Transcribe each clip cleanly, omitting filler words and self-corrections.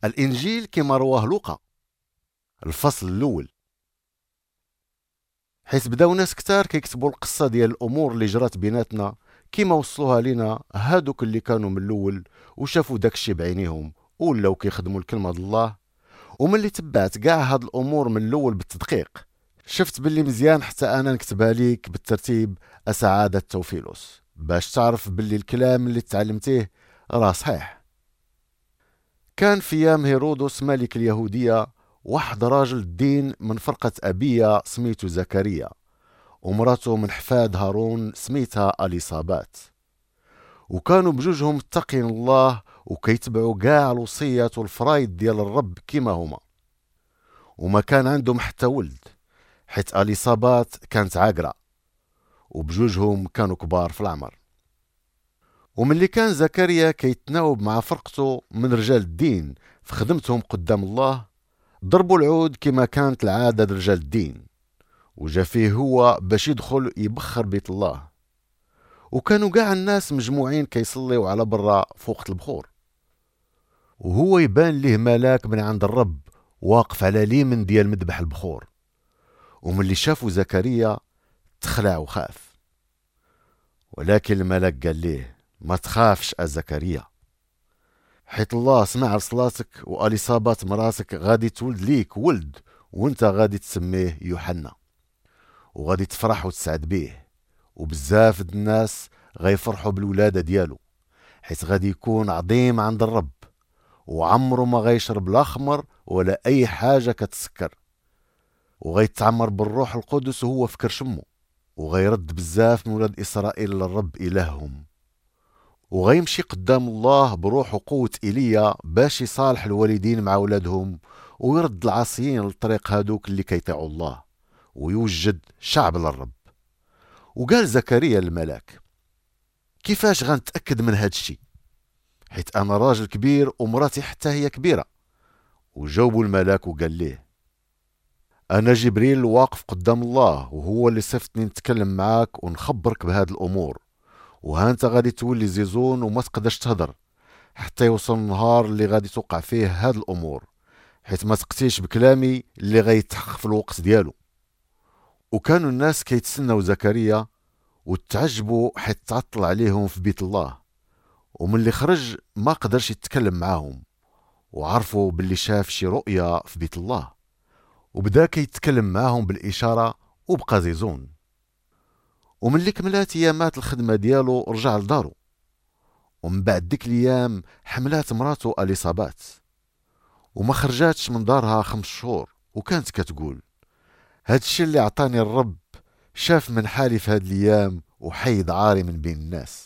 الإنجيل كما رواه لوقا الفصل الأول. حيث بداو ناس كتار كيكتبوا القصة ديال الأمور اللي جرات بيناتنا كيما وصلوها لينا هادوك اللي كانوا من الأول وشافوا داكشي بعينيهم ولاو كيخدموا الكلمة ديال الله. وملي تبعت كاع هاد الأمور من الأول بالتدقيق شفت باللي مزيان حتى أنا نكتبها ليك بالترتيب أسعادة توفيلوس باش تعرف باللي الكلام اللي تعلمتيه راه صحيح. كان في ايام هيرودس ملك اليهودية واحد راجل الدين من فرقة أبية سميتو زكريا، ومراته من حفاد هارون سميتها أليصابات، وكانوا بجوجهم متقين الله وكيتبعوا كاع الوصيات والفرايد ديال الرب كيما هما، وما كان عندهم حتى ولد حيت أليصابات كانت عاقرة وبجوجهم كانوا كبار في العمر. وملي كان زكريا كيتناوب مع فرقته من رجال الدين في خدمتهم قدام الله ضربوا العود كما كانت العادة رجال الدين، وجا فيه هو باش يدخل يبخر بيت الله، وكانوا قاع الناس مجموعين كيصليوا على برا فوق البخور، وهو يبان ليه ملاك من عند الرب واقف على اليمين ديال مذبح البخور. وملي شافوا زكريا تخلع وخاف، ولكن الملاك قال ليه ما تخافش زكريا، حيت الله سمع صلاتك وأليصابات مراتك غادي تولد ليك ولد وانت غادي تسميه يوحنا، وغادي تفرح وتسعد بيه، وبزاف د الناس غيفرحوا بالولادة ديالو حيت غادي يكون عظيم عند الرب، وعمره ما غيشرب لا خمر ولا اي حاجة كتسكر، وغيتعمر بالروح القدس وهو في كرشمو، وغيرد بزاف من ولاد إسرائيل للرب إلههم، وغيمشي قدام الله بروح وقوة إيليا باش يصالح الوالدين مع ولادهم ويرد العاصيين للطريق هادوك اللي كيطيعوا الله ويوجد شعب للرب. وقال زكريا الملاك كيفاش غنتأكد من هادشي حيت أنا راجل كبير ومراتي حتى هي كبيرة؟ وجاوبوا الملاك وقال ليه أنا جبريل واقف قدام الله وهو اللي صفتني نتكلم معاك ونخبرك بهاد الأمور، وهانت غادي تولي زيزون وما تقدرش تهدر حتى يوصل النهار اللي غادي توقع فيه هاد الأمور، حيت ما تقتيش بكلامي اللي غيتحقق في الوقت ديالو. وكانوا الناس كيتسناو زكريا وتعجبوا حيت تعطل عليهم في بيت الله، ومن اللي خرج ما قدرش يتكلم معاهم، وعرفوا باللي شاف شي رؤيا في بيت الله، وبدا كيتكلم معاهم بالإشارة وبقى زيزون. ومن اللي كملات ايامات الخدمة ديالو رجع لدارو، ومن بعد ديك الايام حملات مراته أليصابات وما خرجاتش من دارها 5 شهور، وكانت كتقول هادشي اللي عطاني الرب شاف من حالي في هاد الايام وحيد عاري من بين الناس.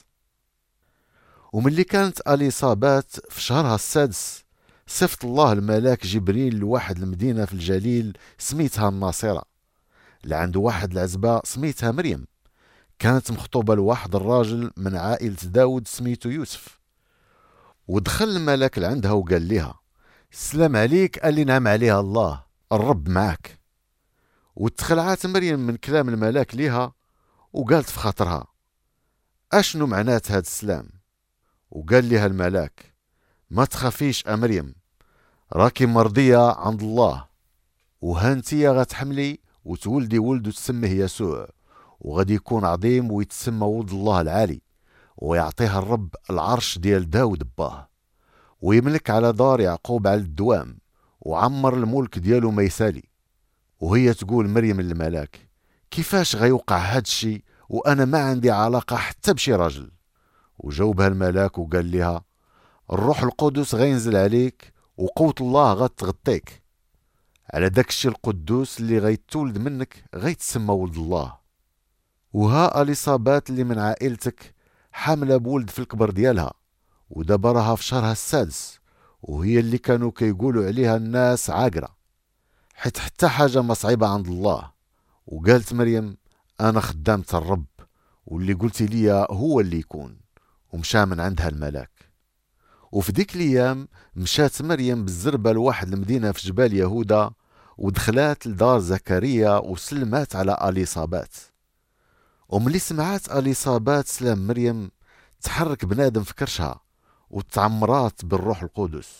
وملي كانت أليصابات في شهرها السادس صفت الله الملاك جبريل لواحد المدينة في الجليل سميتها الناصرة، لعنده واحد العزبة سميتها مريم كانت مخطوبة لواحد الراجل من عائلة داود سميته يوسف. ودخل الملاك لعندها وقال لها السلام عليك قال لي نعم عليها الله الرب معك. وتخلعات مريم من كلام الملاك ليها وقالت في خاطرها اشنو معنات هاد السلام؟ وقال لها الملاك ما تخافيش مريم، راكي مرضية عند الله، وهانتيا غتحملي وتولدي ولد وتسميه يسوع، وغادي يكون عظيم ويتسمى ولد الله العالي، ويعطيها الرب العرش ديال داود باه، ويملك على دار يعقوب على الدوام، وعمر الملك ديالو ما يسالي. وهي تقول مريم للملاك كيفاش غيوقع هادشي وانا ما عندي علاقة حتى بشي راجل؟ وجاوبها الملاك وقال لها الروح القدس غينزل عليك وقوة الله غتغطيك، على داكشي القدوس اللي غيتولد منك غيتسمى ولد الله. وها أليصابات اللي من عائلتك حاملة بولد في الكبر ديالها، ودابا راها في شهرها السادس، وهي اللي كانوا كيقولوا عليها الناس عاقرة، حيت حتى حاجة ما صعيبة عند الله. وقالت مريم أنا خدامة الرب واللي قلتي ليا هو اللي يكون، ومشى من عندها الملاك. وفي ديك الايام مشات مريم بالزربة لواحد المدينة في جبال يهودا، ودخلات لدار زكريا وسلمات على أليصابات. وملي سمعات أليصابات سلام مريم تحرك بنادم في كرشها وتعمرات بالروح القدس،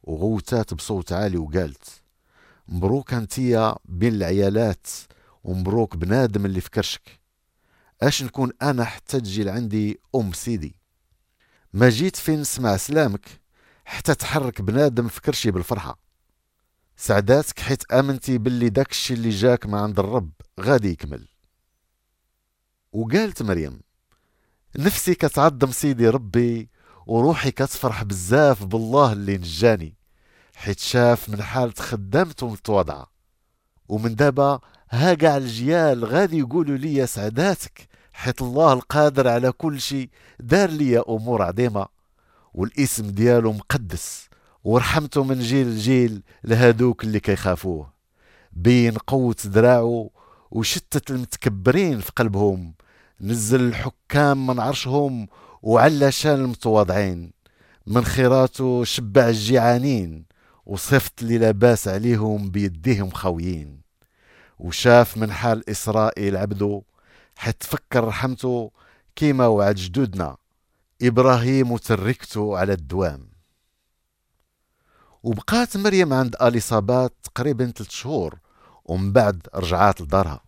وغوتات بصوت عالي وقالت: مبروك انتيا بين العيالات، ومبروك بنادم اللي فكرشك. اش نكون انا حتى تجي لعندي سيدي؟ ما جيت فين نسمع سلامك حتى تحرك بنادم فكرشي بالفرحة. سعداتك حيت امنتي باللي داكشي اللي جاك ما عند الرب غادي يكمل. وقالت مريم: نفسي كتعظم سيدي ربي، وروحي كتفرح بزاف بالله اللي نجاني، حيت شاف من حالة خدامته متواضعة. ومن دابا ها قاع الجيال غادي يقولوا لي يا سعداتك، حيت الله القادر على كل شيء دار لي امور عظيمة، والاسم ديالو مقدس، ورحمته من جيل لجيل لهادوك اللي كيخافوه. بين قوة دراعه وشتت المتكبرين في قلبهم، نزل الحكام من عرشهم وعلى شان المتواضعين. من خيراته شبع الجيعانين، وصفت اللي لاباس عليهم بيديهم خويين. وشاف من حال إسرائيل عبده، حيت فكر رحمته كيما وعد جدودنا إبراهيم وتركته على الدوام. وبقات مريم عند أليصابات تقريبا 3 شهور، ومن بعد رجعات لدارها.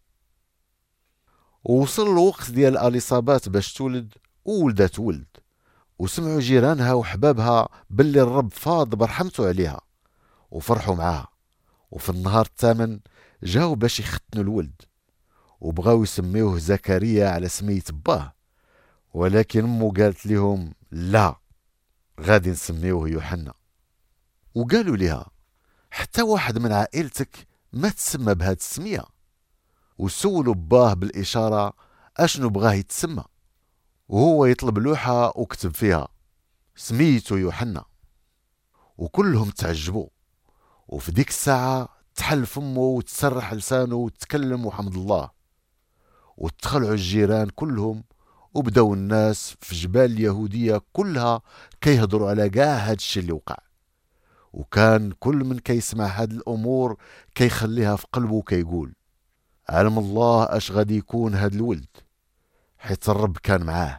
ووصل الوقت ديال أليصابات باش تولد، وولدت ولد. وسمعوا جيرانها وحبابها باللي الرب فاض برحمته عليها، وفرحوا معاها. وفي النهار الثامن جاو باش يختنوا الولد، وبغاو يسميوه زكريا على سمية باه. ولكن امه قالت لهم: لا، غادي نسميوه يوحنا. وقالوا لها: حتى واحد من عائلتك ما تسمى بهاد السمية. وسولوا باه بالإشارة أشنو بغاه يتسمى، وهو يطلب لوحة وكتب فيها: سميتو يوحنا. وكلهم تعجبوا، وفي ديك الساعة تحل فمه وتسرح لسانه وتكلم وحمد الله. وتخلعوا الجيران كلهم، وبداو الناس في جبال اليهودية كلها كيهضروا على قاع هاد الشي اللي وقع. وكان كل من كيسمع هاد الأمور كيخليها في قلبه كيقول: علم الله اش غادي يكون هاد الولد، حيت الرب كان معاه.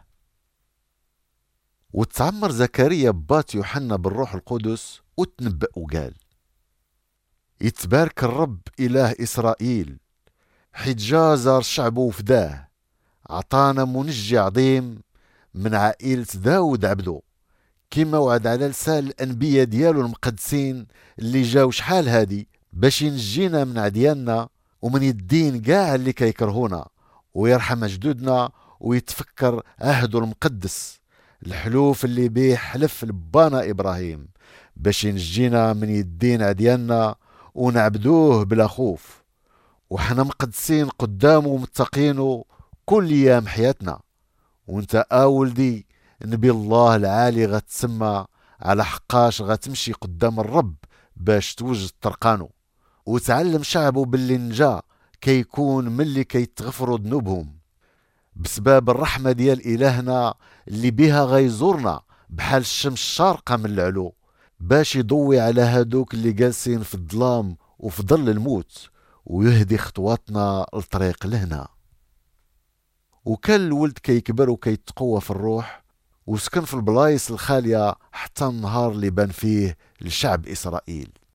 وتعمر زكريا بات يوحنا بالروح القدس، وتنبأ وقال: يتبارك الرب إله إسرائيل، حيت جازر شعبه وفداه، عطانا منجي عظيم من عائلة داود عبده، كما وعد على لسان الأنبياء ديالو المقدسين اللي جاو شحال هادي باش ينجينا من عدياننا ومن يدين قاع اللي كيكرهونا، ويرحم جدودنا، ويتفكر عهده المقدس الحلوف اللي بيه حلف لبانا إبراهيم باش ينجينا من يدين عدياننا ونعبدوه بلا خوف، وحنا مقدسين قدامه ومتقينه كل ايام حياتنا. وانت ولدي نبي الله العالي غتسمى، على حقاش غتمشي قدام الرب باش توجد طرقانه، وتعلم شعبه باللي نجا كيكون ملي كيتغفروا ذنوبهم بسبب الرحمة ديال إلهنا اللي بها غيزورنا بحال الشمس الشارقة من العلو، باش يضوي على هادوك اللي جالسين في الظلام وفي ظل الموت، ويهدي خطواتنا لطريق لهنا. وكان الولد كيكبر وكيتقوى في الروح، وسكن في البلايص الخالية حتى النهار اللي بان فيه لشعب إسرائيل.